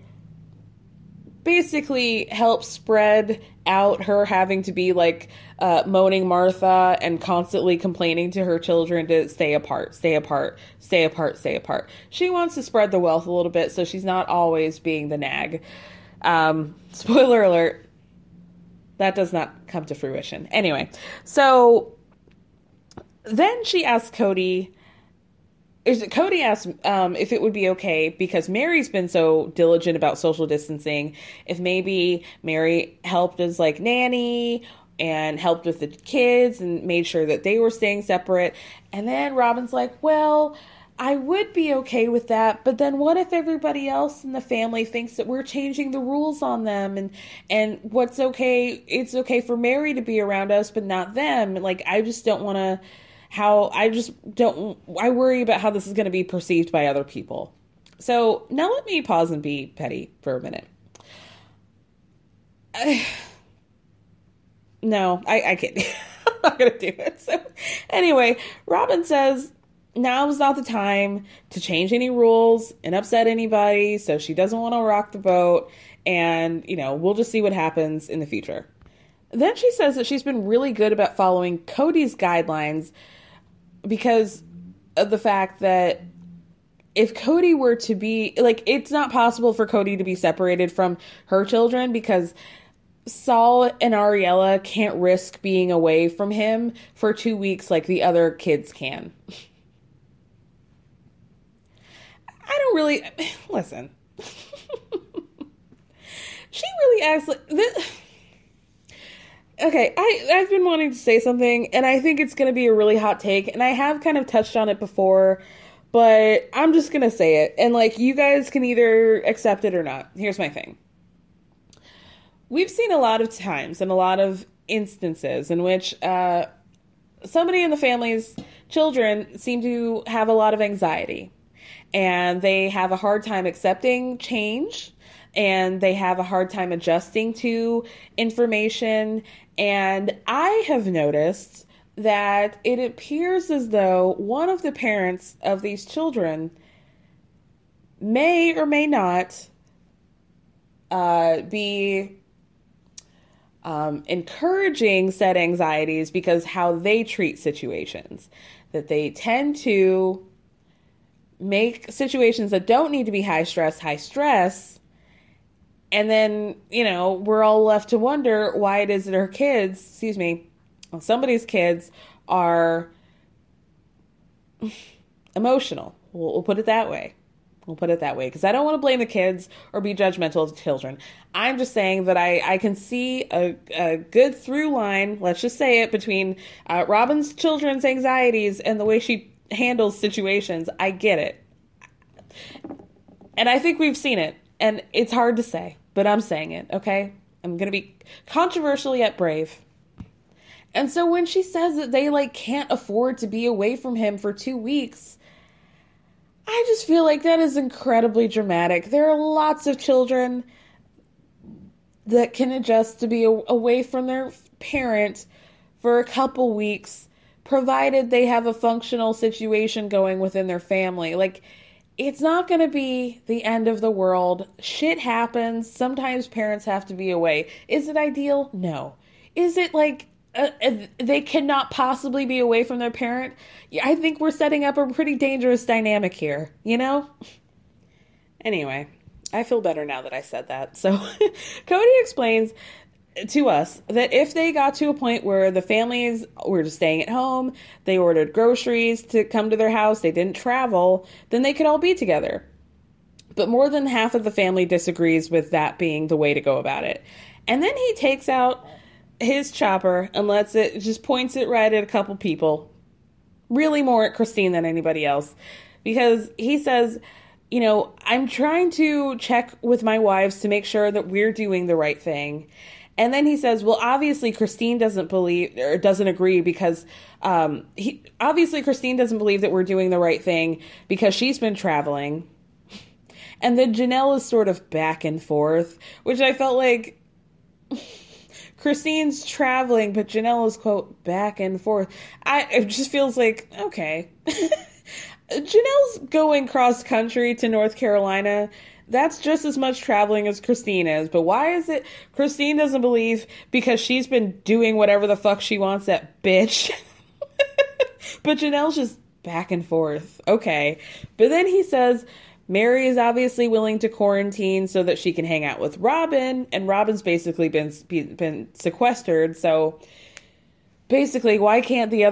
A: basically help spread out her having to be like moaning Martha and constantly complaining to her children to stay apart, stay apart, stay apart, stay apart. She wants to spread the wealth a little bit so she's not always being the nag. Spoiler alert, that does not come to fruition. Anyway, so then she asks Cody, asks if it would be okay, because Mary's been so diligent about social distancing, if maybe Mary helped as like nanny and helped with the kids and made sure that they were staying separate. And then Robin's like, well, I would be okay with that, but then what if everybody else in the family thinks that we're changing the rules on them, and what's okay, it's okay for Mary to be around us but not them. Like, I just don't want to, I worry about how this is going to be perceived by other people. So now let me pause and be petty for a minute. No, I can't. I'm not going to do it. So anyway, Robin says now is not the time to change any rules and upset anybody. So she doesn't want to rock the boat, and, we'll just see what happens in the future. Then she says that she's been really good about following Cody's guidelines because of the fact that if Cody were to be, like, it's not possible for Cody to be separated from her children because Saul and Ariella can't risk being away from him for 2 weeks like the other kids can. I don't really, listen. She really acts like this. Okay, I've been wanting to say something, and I think it's going to be a really hot take, and I have kind of touched on it before, but I'm just going to say it, and, like, you guys can either accept it or not. Here's my thing. We've seen a lot of times and a lot of instances in which somebody in the family's children seem to have a lot of anxiety, and they have a hard time accepting change, and they have a hard time adjusting to information. And I have noticed that it appears as though one of the parents of these children may or may not be encouraging said anxieties because how they treat situations. That they tend to make situations that don't need to be high stress, and then, we're all left to wonder why it is that her kids, somebody's kids are emotional. We'll put it that way. We'll put it that way, because I don't want to blame the kids or be judgmental of the children. I'm just saying that I can see a good through line, let's just say it, between Robin's children's anxieties and the way she handles situations. I get it. And I think we've seen it. And it's hard to say, but I'm saying it, okay? I'm going to be controversial yet brave. And so when she says that they can't afford to be away from him for 2 weeks, I just feel like that is incredibly dramatic. There are lots of children that can adjust to be away from their parent for a couple weeks, provided they have a functional situation going within their family. It's not going to be the end of the world. Shit happens. Sometimes parents have to be away. Is it ideal? No. Is it they cannot possibly be away from their parent? I think we're setting up a pretty dangerous dynamic here, you know? Anyway, I feel better now that I said that. So Cody explains to us that if they got to a point where the families were just staying at home, they ordered groceries to come to their house, they didn't travel, then they could all be together. But more than half of the family disagrees with that being the way to go about it. And then he takes out his chopper and just points it right at a couple people. Really more at Christine than anybody else. Because he says, I'm trying to check with my wives to make sure that we're doing the right thing. And then he says, well, obviously Christine doesn't believe or doesn't agree because Christine doesn't believe that we're doing the right thing because she's been traveling. And then Janelle is sort of back and forth, which I felt like Christine's traveling, but Janelle is, quote, back and forth. It just feels like, okay. Janelle's going cross country to North Carolina. That's just as much traveling as Christine is. But why is it Christine doesn't believe because she's been doing whatever the fuck she wants, that bitch? But Janelle's just back and forth. Okay. But then he says Mary is obviously willing to quarantine so that she can hang out with Robin. And Robin's basically been sequestered. So basically, why can't the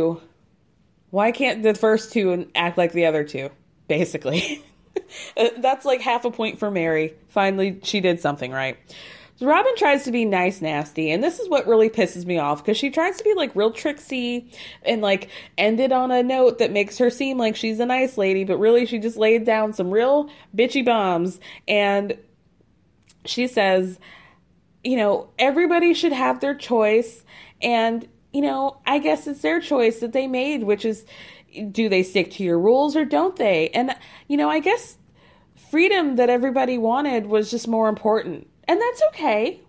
A: first two act like the other two? Basically. That's half a point for Mary. Finally, she did something right. So Robin tries to be nice nasty, and this is what really pisses me off, because she tries to be real tricksy and end it on a note that makes her seem like she's a nice lady, but really she just laid down some real bitchy bombs. And she says, everybody should have their choice, and I guess it's their choice that they made, which is, do they stick to your rules or don't they? And, I guess freedom that everybody wanted was just more important. And that's okay.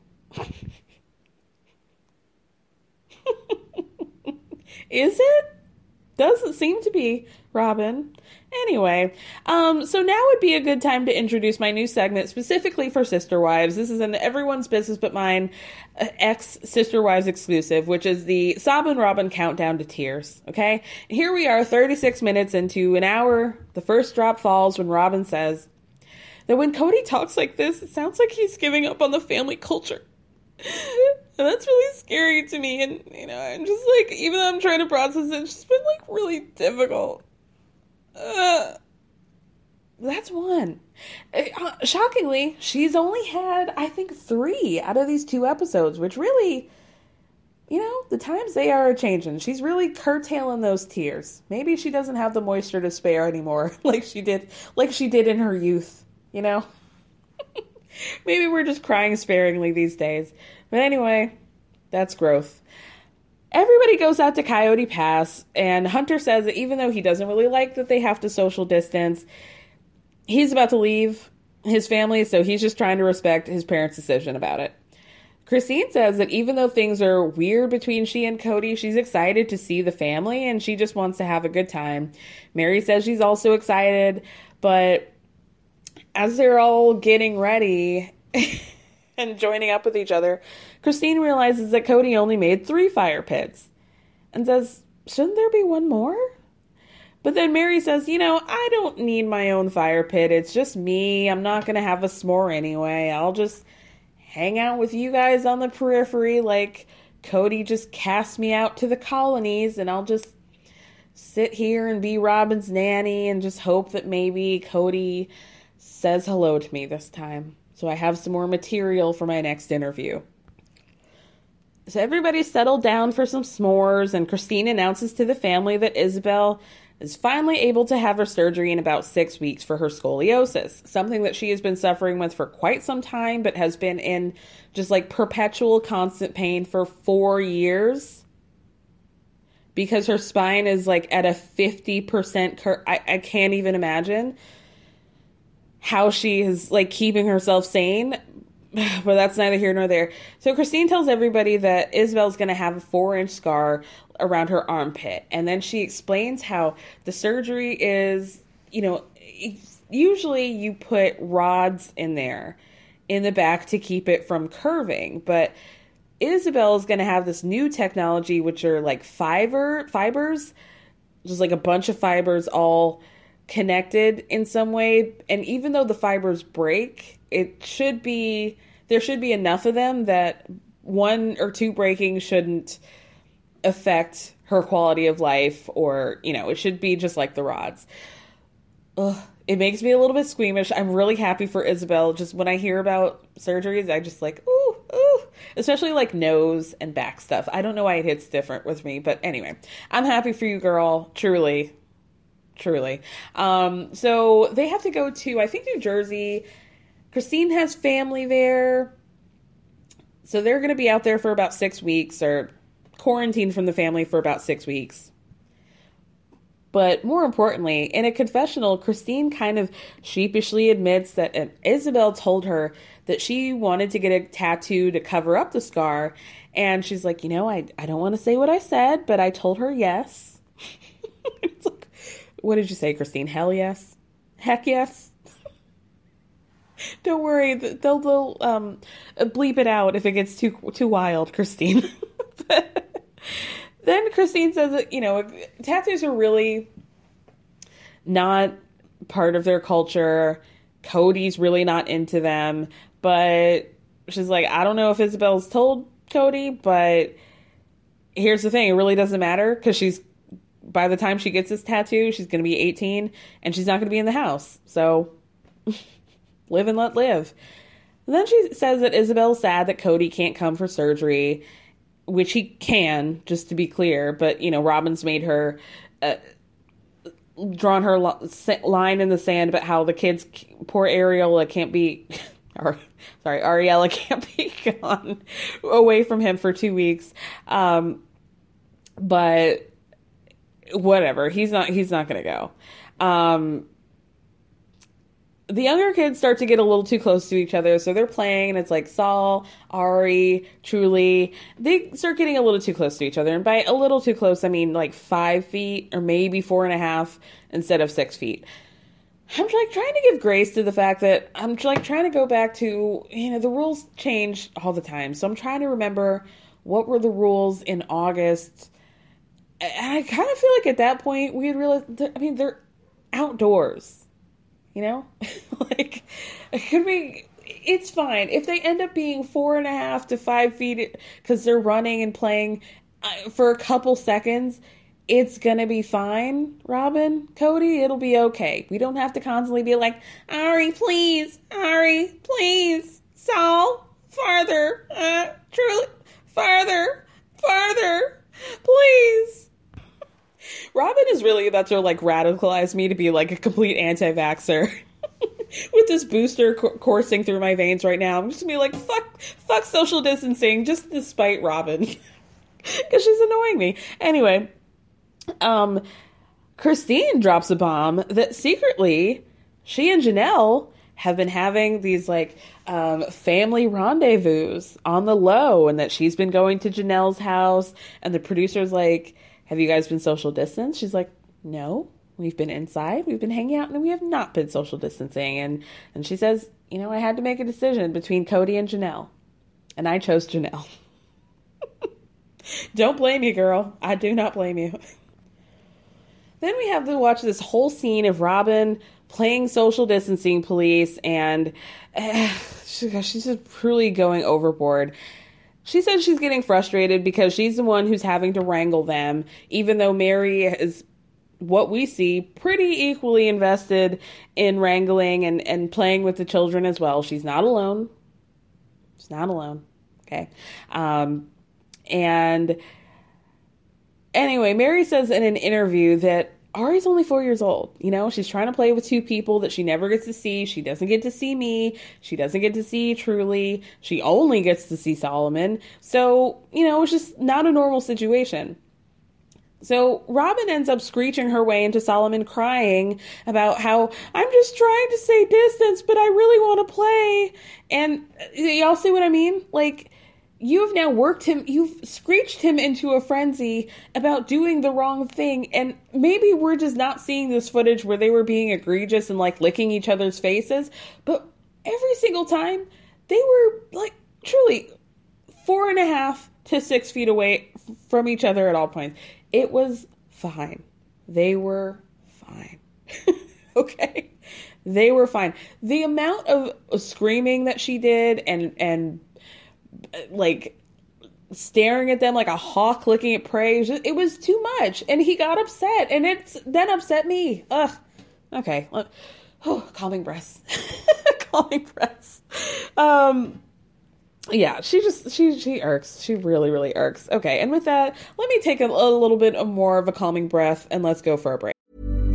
A: Is it? Doesn't seem to be, Robin. Anyway, so now would be a good time to introduce my new segment specifically for Sister Wives. This is an Everyone's Business But Mine ex-Sister Wives exclusive, which is the Sob and Robin Countdown to Tears, okay? Here we are, 36 minutes into an hour. The first drop falls when Robin says that when Cody talks like this, it sounds like he's giving up on the family culture. And that's really scary to me. And, I'm just even though I'm trying to process it, it's just been really difficult. That's one. Shockingly, she's only had, I think, 3 out of these 2 episodes, which really, the times they are changing. She's really curtailing those tears. Maybe she doesn't have the moisture to spare anymore, like she did in her youth, Maybe we're just crying sparingly these days. But anyway, that's growth. Everybody goes out to Coyote Pass, and Hunter says that even though he doesn't really like that they have to social distance, he's about to leave his family, so he's just trying to respect his parents' decision about it. Christine says that even though things are weird between she and Cody, she's excited to see the family, and she just wants to have a good time. Mary says she's also excited, but as they're all getting ready and joining up with each other, Christine realizes that Cody only made 3 fire pits and says, shouldn't there be one more? But then Mary says, I don't need my own fire pit. It's just me. I'm not going to have a s'more anyway. I'll just hang out with you guys on the periphery like Cody just cast me out to the colonies, and I'll just sit here and be Robin's nanny and just hope that maybe Cody says hello to me this time, so I have some more material for my next interview. So everybody's settled down for some s'mores, and Christine announces to the family that Isabel is finally able to have her surgery in about 6 weeks for her scoliosis, something that she has been suffering with for quite some time, but has been in just like perpetual constant pain for 4 years because her spine is like at a 50% curve. I can't even imagine how she is like keeping herself sane, but that's neither here nor there. So Christine tells everybody that Isabel's going to have a 4-inch scar around her armpit. And then she explains how the surgery is, usually you put rods in there in the back to keep it from curving. But Isabel is going to have this new technology, which are like fibers, just like a bunch of fibers all connected in some way. And even though the fibers break, there should be enough of them that 1 or 2 breaking shouldn't affect her quality of life, or, it should be just like the rods. Ugh, it makes me a little bit squeamish. I'm really happy for Isabel. Just when I hear about surgeries, I just like, ooh, especially like nose and back stuff. I don't know why it hits different with me, but anyway, I'm happy for you, girl. Truly. So they have to go to, I think, New Jersey. Christine has family there. So they're going to be out there for about 6 weeks, or quarantined from the family for about 6 weeks. But more importantly, in a confessional, Christine kind of sheepishly admits that Isabel told her that she wanted to get a tattoo to cover up the scar. And she's like, I don't want to say what I said, but I told her yes. It's like, what did you say, Christine? Hell yes? Heck yes? Don't worry, they'll bleep it out if it gets too wild, Christine. Then Christine says that, tattoos are really not part of their culture. Cody's really not into them. But she's like, I don't know if Isabel's told Cody, but here's the thing. It really doesn't matter, because by the time she gets this tattoo, she's going to be 18 and she's not going to be in the house. So live and let live. And then she says that Isabel's sad that Cody can't come for surgery, which he can, just to be clear. But, Robin's made her, drawn her line in the sand about how the kids, poor Ariella can't be, Ariella can't be gone away from him for 2 weeks. But whatever, he's not going to go. The younger kids start to get a little too close to each other, so they're playing, and it's like Saul, Ari, Truly. They start getting a little too close to each other, and by a little too close, I mean like 5 feet or maybe 4.5 instead of 6 feet. I'm like trying to give grace to the fact that I'm like trying to go back to, the rules change all the time, so I'm trying to remember what were the rules in August. And I kind of feel like at that point we had realized that, they're outdoors. Like, it's fine. If they end up being 4.5 to 5 feet because they're running and playing for a couple seconds, it's going to be fine, Robin, Cody, it'll be okay. We don't have to constantly be like, Ari, please, Saul, farther, Truly, farther, please. Robin is really about to radicalize me to be like a complete anti-vaxxer with this booster coursing through my veins right now. I'm just gonna be like, fuck social distancing, just to spite Robin, because she's annoying me. Anyway, Christine drops a bomb that secretly she and Janelle have been having these family rendezvous on the low, and that she's been going to Janelle's house, and the producer's like, have you guys been social distance? She's like, no, we've been inside. We've been hanging out, and we have not been social distancing. And she says, I had to make a decision between Cody and Janelle, and I chose Janelle. Don't blame you, girl. I do not blame you. Then we have to watch this whole scene of Robin playing social distancing police, and she's just truly going overboard. She says she's getting frustrated because she's the one who's having to wrangle them, even though Mary is what we see, pretty equally invested in wrangling and playing with the children as well. She's not alone. She's not alone. Okay. And anyway, Mary says in an interview that Ari's only 4 years old. You know, she's trying to play with two people that she never gets to see. She doesn't get to see me. She doesn't get to see Truly. She only gets to see Solomon. So, you know, it's just not a normal situation. So Robin ends up screeching her way into Solomon, crying about how I'm just trying to stay distance, but I really want to play. And y'all see what I mean? Like, you've now worked him, you've screeched him into a frenzy about doing the wrong thing. And maybe we're just not seeing this footage where they were being egregious and like licking each other's faces. But every single time they were like truly 4.5 to 6 feet away from each other at all points. It was fine. They were fine. Okay. They were fine. The amount of screaming that she did and like staring at them like a hawk looking at prey, it was too much, and he got upset, and it's then upset me. Ugh. Okay. Calming breaths. Calming breaths. Yeah, she irks. She really, really irks. Okay, and with that, let me take a little bit more of a calming breath, and let's go for a break.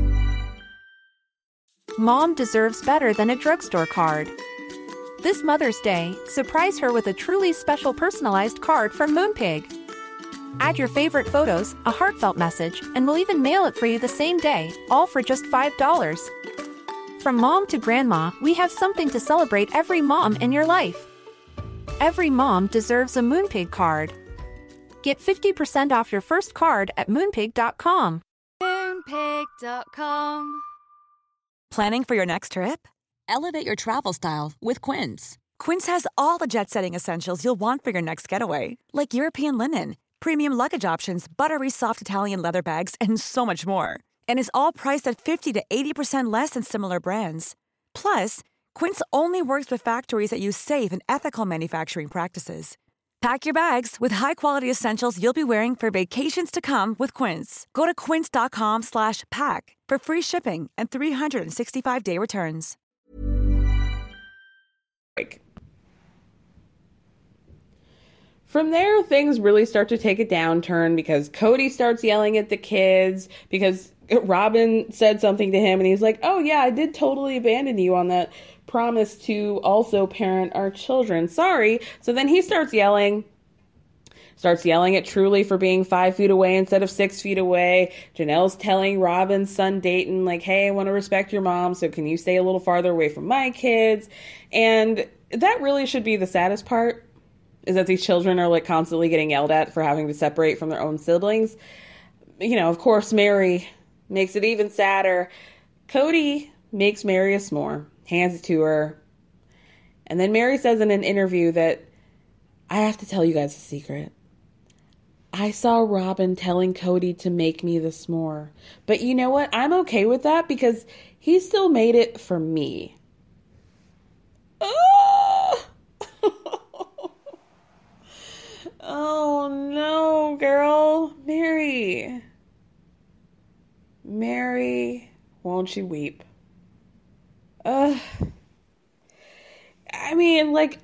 E: Mom deserves better than a drugstore card. This Mother's Day, surprise her with a truly special personalized card from Moonpig. Add your favorite photos, a heartfelt message, and we'll even mail it for you the same day, all for just $5. From mom to grandma, we have something to celebrate every mom in your life. Every mom deserves a Moonpig card. Get 50% off your first card at Moonpig.com.
L: Moonpig.com.
M: Planning for your next trip? Elevate your travel style with Quince. Quince has all the jet-setting essentials you'll want for your next getaway, like European linen, premium luggage options, buttery soft Italian leather bags, and so much more. And is all priced at 50 to 80% less than similar brands. Plus, Quince only works with factories that use safe and ethical manufacturing practices. Pack your bags with high-quality essentials you'll be wearing for vacations to come with Quince. Go to quince.com/pack for free shipping and 365-day returns.
A: From there, things really start to take a downturn because Cody starts yelling at the kids because Robin said something to him and he's like, oh yeah, I did totally abandon you on that promise to also parent our children. Sorry. So then he starts yelling at Truly for being 5 feet away instead of 6 feet away. Janelle's telling Robin's son Dayton, like, hey, I want to respect your mom, so can you stay a little farther away from my kids? And that really should be the saddest part, is that these children are like constantly getting yelled at for having to separate from their own siblings. You know, of course, Mary makes it even sadder. Cody makes Mary a s'more, hands it to her. And then Mary says in an interview that, I have to tell you guys a secret. I saw Robin telling Cody to make me the s'more. But you know what? I'm okay with that because he still made it for me. Oh no, girl. Mary, won't you weep? I mean, like,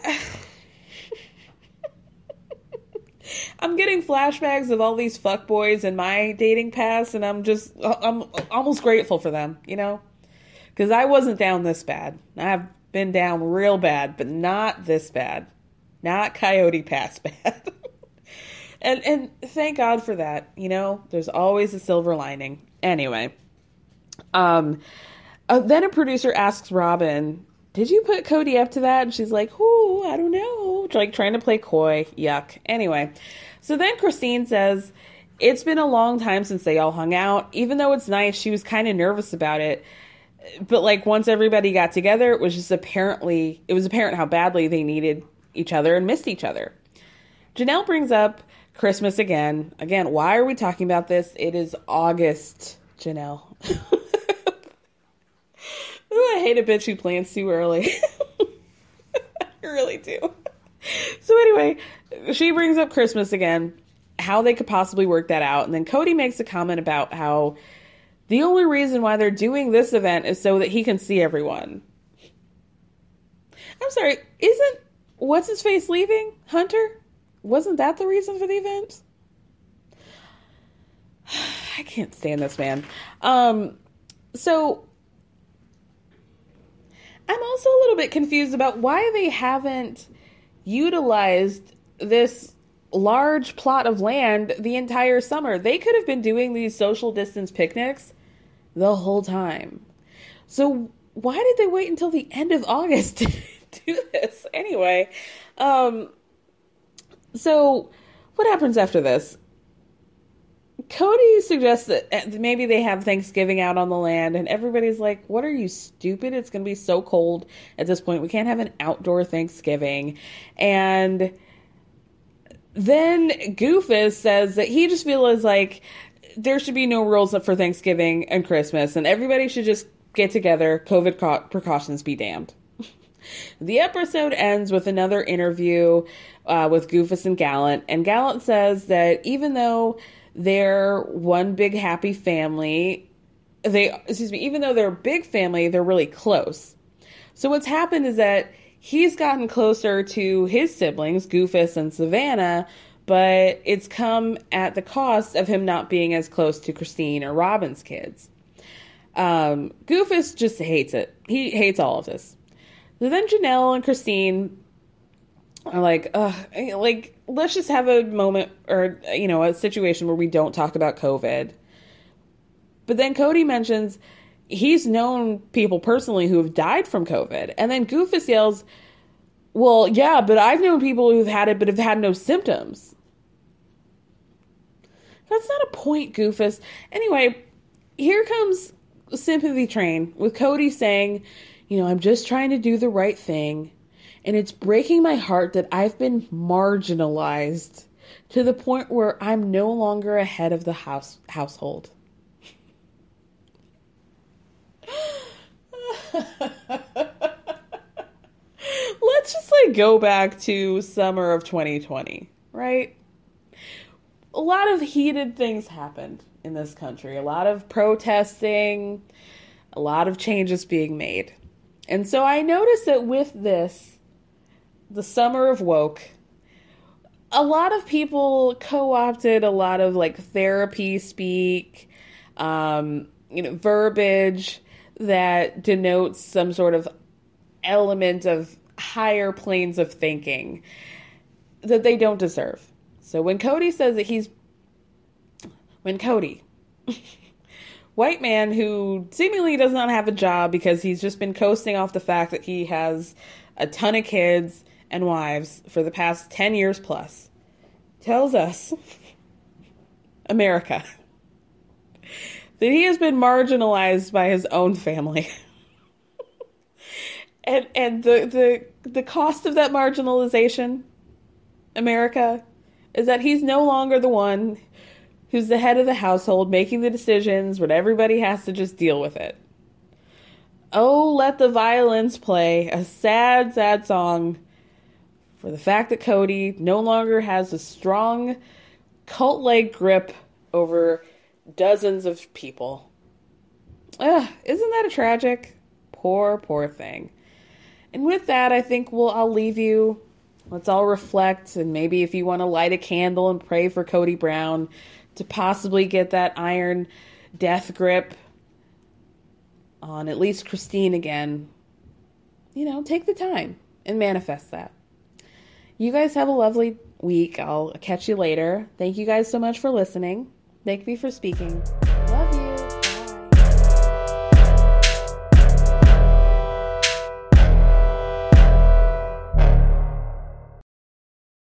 A: I'm getting flashbacks of all these fuckboys in my dating past, and I'm almost grateful for them, you know? Because I wasn't down this bad. I've been down real bad, but not this bad. Not Coyote Pass bad. and thank God for that, you know? There's always a silver lining. Anyway. Then a producer asks Robin, did you put Cody up to that? And she's like, ooh, I don't know. Like trying to play coy. Yuck. Anyway. So then Christine says, it's been a long time since they all hung out. Even though it's nice, she was kind of nervous about it. But like once everybody got together, it was apparent how badly they needed each other and missed each other. Janelle brings up Christmas again. Again, why are we talking about this? It is August, Janelle. Ooh, I hate a bitch who plans too early. I really do. So anyway, she brings up Christmas again, how they could possibly work that out. And then Cody makes a comment about how The only reason why they're doing this event is so that he can see everyone. I'm sorry, isn't what's-his-face leaving? Hunter? Wasn't that the reason for the event? I can't stand this man. So I'm also a little bit confused about why they haven't utilized this large plot of land the entire summer. They could have been doing these social distance picnics the whole time. So why did they wait until the end of August to do this? Anyway, so what happens after this? Cody suggests that maybe they have Thanksgiving out on the land, and everybody's like, what are you, stupid? It's going to be so cold at this point. We can't have an outdoor Thanksgiving. And then Goofus says that he just feels like there should be no rules for Thanksgiving and Christmas, and everybody should just get together. COVID precautions be damned. The episode ends with another interview with Goofus and Gallant, and Gallant says that even though they're one big happy family, even though they're a big family, they're really close. So what's happened is that he's gotten closer to his siblings, Goofus and Savannah, but it's come at the cost of him not being as close to Christine or Robin's kids. Goofus just hates it. He hates all of this. So then Janelle and Christine are like, let's just have a moment or, a situation where we don't talk about COVID. But then Cody mentions he's known people personally who have died from COVID. And then Goofus yells, well, yeah, but I've known people who've had it but have had no symptoms. That's not a point, Goofus. Anyway, here comes Sympathy Train with Cody saying, I'm just trying to do the right thing. And it's breaking my heart that I've been marginalized to the point where I'm no longer a head of the household. Let's just go back to summer of 2020, right? A lot of heated things happened in this country. A lot of protesting, a lot of changes being made. And so I noticed that with this, the summer of woke, a lot of people co-opted a lot of therapy speak, verbiage that denotes some sort of element of higher planes of thinking that they don't deserve. So when Cody says that white man who seemingly does not have a job because he's just been coasting off the fact that he has a ton of kids and wives for the past 10 years plus, tells us, America, that he has been marginalized by his own family. and the cost of that marginalization, America, is that he's no longer the one who's the head of the household making the decisions when everybody has to just deal with it. Oh, let the violins play, a sad, sad song for the fact that Cody no longer has a strong cult-like grip over dozens of people. Isn't that a tragic? Poor, poor thing. And with that, I think I'll leave you. Let's all reflect, and maybe if you want to light a candle and pray for Cody Brown to possibly get that iron death grip on at least Christine again, take the time and manifest that. You guys have a lovely week. I'll catch you later. Thank you guys so much for listening. Thank me for speaking.